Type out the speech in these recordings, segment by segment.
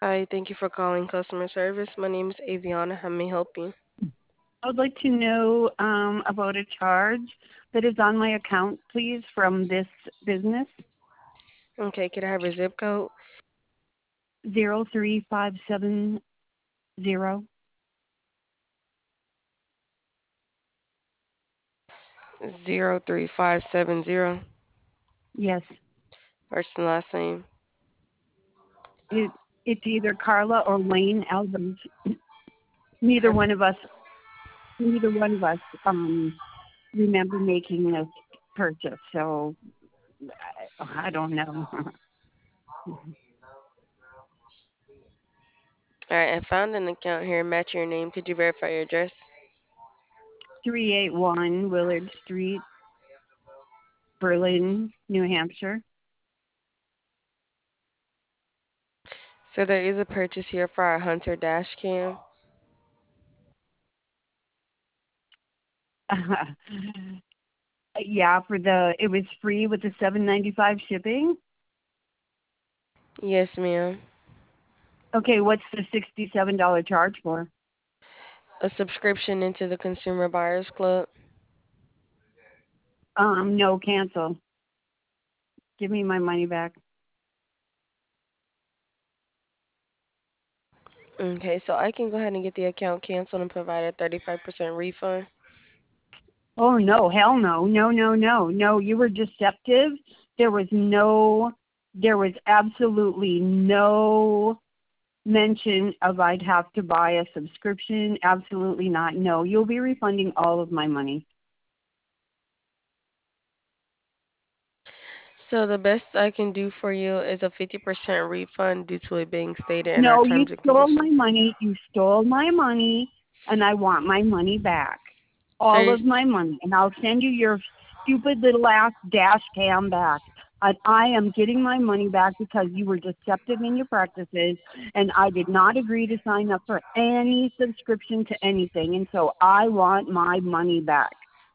Hi, thank you for calling customer service. My name is Aviana. How may I help you? I would like to know about a charge that is on my account, please, from this business. Okay, could I have your zip code? 03570. 03570. Yes. First and last name. It, it's either Carla or Wayne Albers. Neither one of us, neither one of us remember making this purchase, so I don't know. Alright, I found an account here matching your name. Could you verify your address? 381 Willard Street, Berlin, New Hampshire. So there is a purchase here for our Hunter dash cam. Yeah, it was free with the 795 shipping. Yes, ma'am. Okay, what's the $67 charge for? A subscription into the Consumer Buyers Club. No, cancel. Give me my money back. Okay, so I can go ahead and get the account canceled and provide a 35% refund. Oh no, hell no, no, no, no, no. You were deceptive. There was absolutely no mention of I'd have to buy a subscription. Absolutely not. No, you'll be refunding all of my money. So the best I can do for you is a 50% refund due to it being stated in our No, you terms and stole my conditions. money. You stole my money, and I want my money back. So All you're, of my money, and I'll send you your stupid little ass dash cam back. And I am getting my money back because you were deceptive in your practices, and I did not agree to sign up for any subscription to anything, and so I want my money back.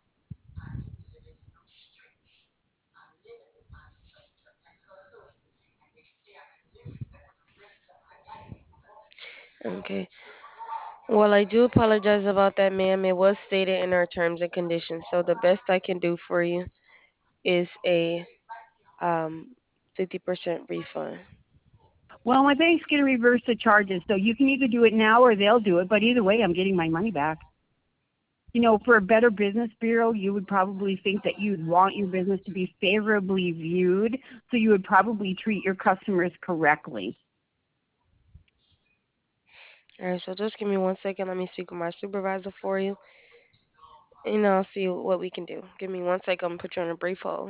okay. Well, I do apologize about that, ma'am. It was stated in our terms and conditions. So the best I can do for you is a um 50% refund. Well, my bank's going to reverse the charges, so you can either do it now or they'll do it, but either way, I'm getting my money back. You know, for a Better Business Bureau, you would probably think that you'd want your business to be favorably viewed, so you would probably treat your customers correctly. All right, so just give me 1 second. Let me speak with my supervisor for you, and I'll see what we can do. Give me 1 second. I'm gonna put you on a brief hold.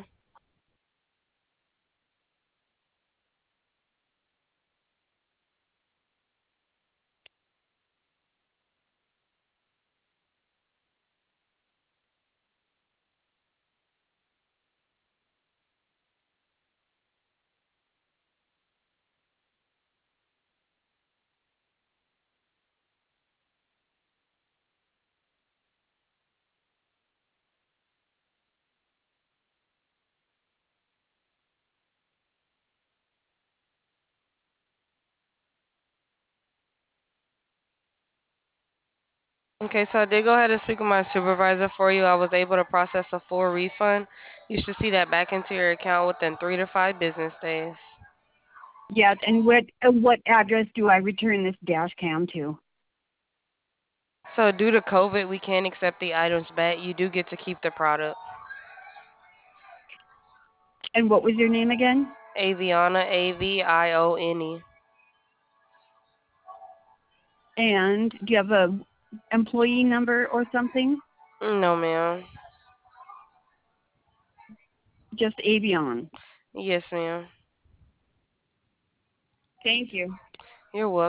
Okay, so I did go ahead and speak with my supervisor for you. I was able to process a full refund. You should see that back into your account within 3 to 5 business days. Yeah, and what address do I return this dash cam to? So due to COVID, we can't accept the items back. You do get to keep the product. And what was your name again? Aviana, Avione. And do you have a employee number or something? No, ma'am. Just Avion. Yes, ma'am. Thank you. You're welcome.